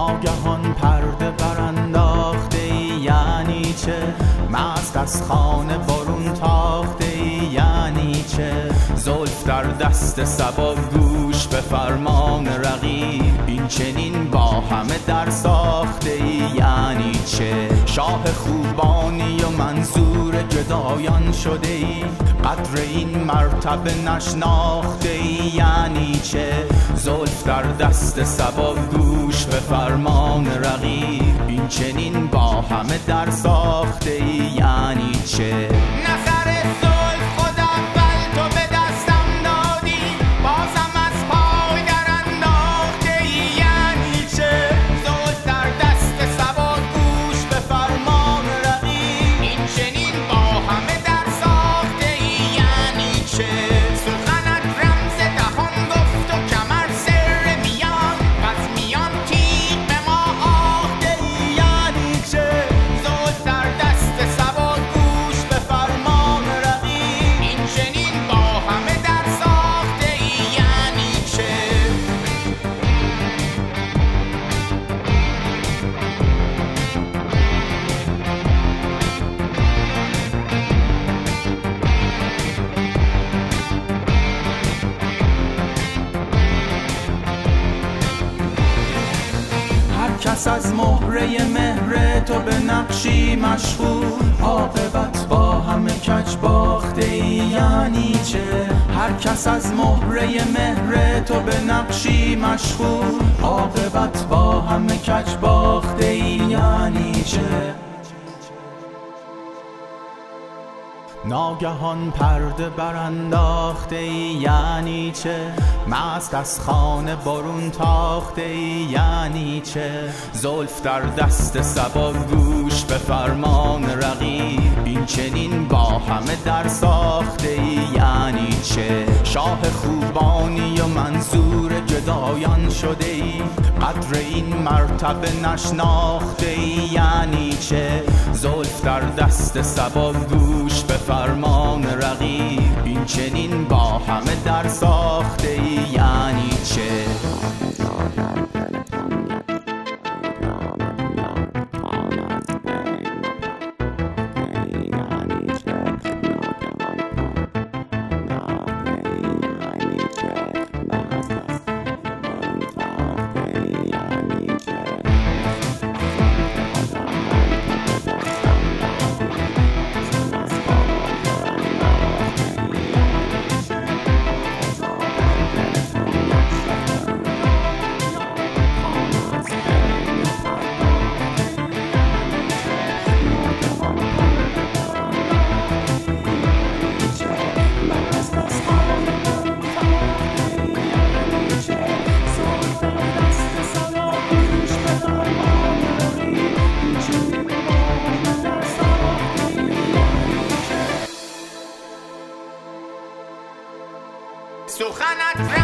ناگهان پرده برانداخته یعنی چه؟ مست از خانه برون تاخته یعنی چه؟ زلف در دست صبا گوش به فرمان رقیب، این چنین با همه در ساخته یعنی چه؟ شاه خوبانی و منظور گدایان شده ای، قدر این مرتبه نشناخته یعنی چه؟ زلف در دست صبا گوش به فرمان رقیب، این چنین با همه در ساخته یعنی چه؟ نظر زلف خود اول تو به دستم دادی، بازم از پای در انداخته یعنی چه؟ زلف در دست صبا گوش به فرمان رقیب، این چنین با همه در ساخته یعنی چه؟ سخنت رمز دهان گفت و کمر سر میان، پس میان تیغ به ما آخته یعنی چه؟ زلف در دست صبا گوش به فرمان رقیب، این چنین با همه در ساخته یعنی چه؟ هر کس از مهره مهر تو به نقشی مشغول، عاقبت با همه کج باخته یعنی چه؟ هر کس از مهره مهر تو به نقشی مشغول، عاقبت با همه کج باخته یعنی چه؟ ناگهان پرده برانداخته یعنی چه؟ مست از خانه برون تاخته یعنی چه؟ زلف در دست صبا گوش به فرمان رقیب، این چنین با همه در ساخته یعنی چه؟ شاه خوبانی و منظور گدایان شده ای، قدر این مرتبه نشناخته یعنی چه؟ زلف در دست صبا گوش به فرمان رقیب، این چنین با همه در ساخته یعنی چه؟ سخنت